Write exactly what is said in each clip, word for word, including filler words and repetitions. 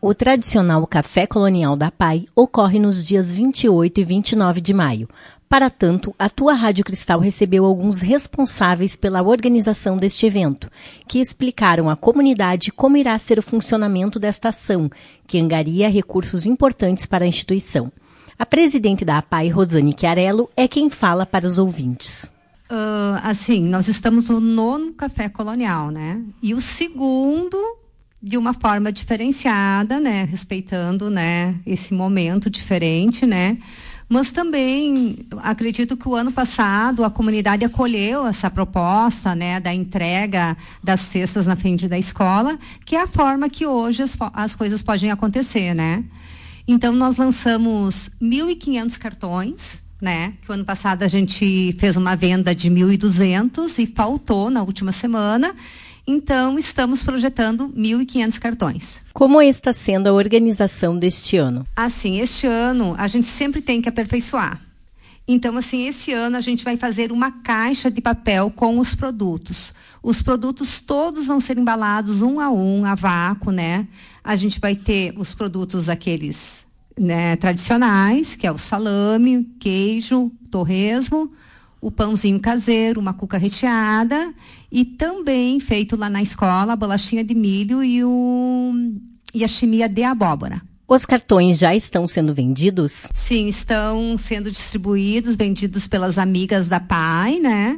O tradicional Café Colonial da P A I ocorre nos dias vinte e oito e vinte e nove de maio. Para tanto, a tua Rádio Cristal recebeu alguns responsáveis pela organização deste evento, que explicaram à comunidade como irá ser o funcionamento desta ação, que angaria recursos importantes para a instituição. A presidente da A P A I, Rosane Chiarello, é quem fala para os ouvintes. Uh, assim, nós estamos no nono Café Colonial, né? E o segundo, de uma forma diferenciada, né? Respeitando, né? Esse momento diferente, né? Mas também acredito que o ano passado a comunidade acolheu essa proposta, né, da entrega das cestas na frente da escola, que é a forma que hoje as, as coisas podem acontecer, né? Então nós lançamos mil e quinhentos cartões, né? Que o ano passado a gente fez uma venda de mil e duzentos e faltou na última semana. Então, estamos projetando mil e quinhentos cartões. Como está sendo a organização deste ano? Assim, este ano a gente sempre tem que aperfeiçoar. Então, assim, esse ano a gente vai fazer uma caixa de papel com os produtos. Os produtos todos vão ser embalados um a um, a vácuo, né? A gente vai ter os produtos aqueles, né, tradicionais, que é o salame, queijo, torresmo, o pãozinho caseiro, uma cuca recheada e também feito lá na escola a bolachinha de milho e, o, e a chimia de abóbora. Os cartões já estão sendo vendidos? Sim, estão sendo distribuídos, vendidos pelas amigas da P A I, né?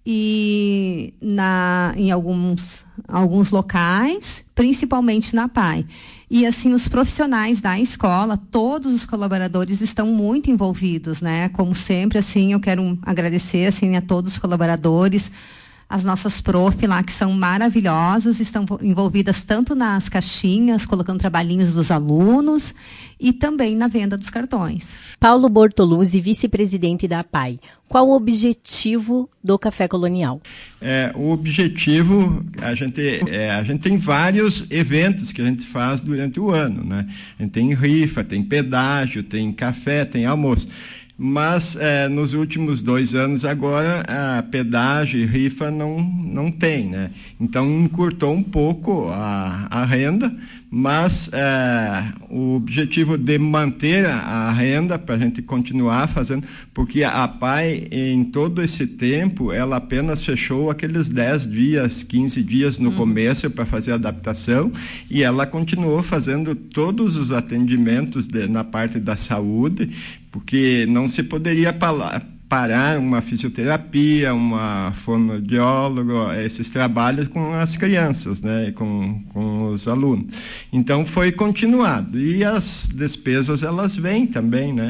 E na, em alguns, alguns locais, principalmente na P A I. E assim, os profissionais da escola, todos os colaboradores estão muito envolvidos, né? Como sempre, assim, eu quero agradecer, assim, a todos os colaboradores, as nossas prof lá, que são maravilhosas, estão envolvidas tanto nas caixinhas, colocando trabalhinhos dos alunos, e também na venda dos cartões. Paulo Bortoluzzi, vice-presidente da P A I. Qual o objetivo do Café Colonial? É, o objetivo, a gente, é, a gente tem vários eventos que a gente faz durante o ano, né? A gente tem rifa, tem pedágio, tem café, tem almoço. Mas, é, nos últimos dois anos agora, a pedágio e rifa não, não tem, né? Então, encurtou um pouco a, a renda, mas é, o objetivo de manter a, a renda para a gente continuar fazendo, porque a P A I, em todo esse tempo, ela apenas fechou aqueles dez dias, quinze dias no hum. começo para fazer a adaptação, e ela continuou fazendo todos os atendimentos de, na parte da saúde, porque não se poderia parar uma fisioterapia, uma fonoaudióloga, esses trabalhos com as crianças, né, com, com os alunos. Então, foi continuado. E as despesas, elas vêm também, né?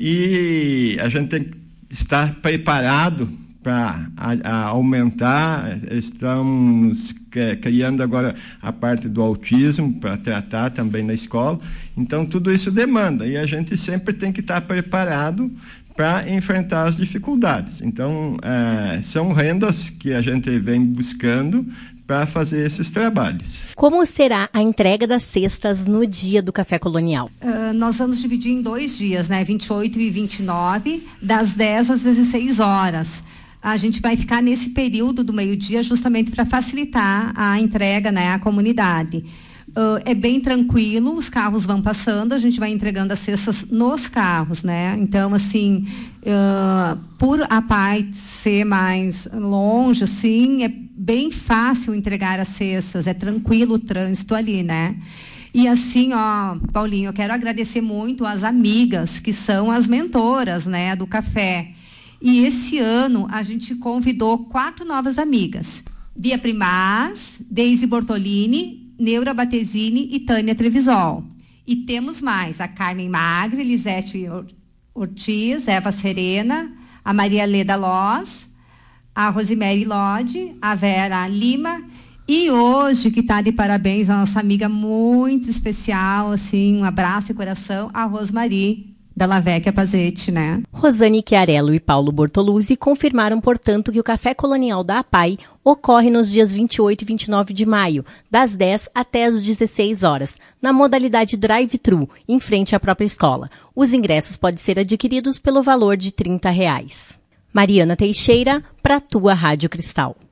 E a gente tem que estar preparado para aumentar. Estamos criando agora a parte do autismo para tratar também na escola. Então, tudo isso demanda, e a gente sempre tem que estar preparado para enfrentar as dificuldades. Então, é, são rendas que a gente vem buscando para fazer esses trabalhos. Como será a entrega das cestas no dia do Café Colonial? Uh, nós vamos dividir em dois dias, né? vinte e oito e vinte e nove, das dez às dezesseis horas. A gente vai ficar nesse período do meio-dia justamente para facilitar a entrega, né, à comunidade. Uh, é bem tranquilo, os carros vão passando, a gente vai entregando as cestas nos carros, né? Então, assim, uh, por a P A I ser mais longe, assim, é bem fácil entregar as cestas, é tranquilo o trânsito ali, né? E assim, ó, Paulinho, eu quero agradecer muito às amigas, que são as mentoras, né, do café. E esse ano a gente convidou quatro novas amigas: Bia Primaz, Deise Bortolini, Neura Batesini e Tânia Trevisol. E temos mais: a Carmen Magre, Lisete Ortiz, Eva Serena, a Maria Leda Loz, a Rosemary Lodge, a Vera Lima. E hoje, que está de parabéns, a nossa amiga muito especial, assim, um abraço e coração, a Rosmary da Lavecchia Pazete, né? Rosane Chiarello e Paulo Bortoluzzi confirmaram, portanto, que o Café Colonial da A P A I ocorre nos dias vinte e oito e vinte e nove de maio, das dez até as dezesseis horas, na modalidade drive-thru, em frente à própria escola. Os ingressos podem ser adquiridos pelo valor de trinta reais. Mariana Teixeira, para a tua Rádio Cristal.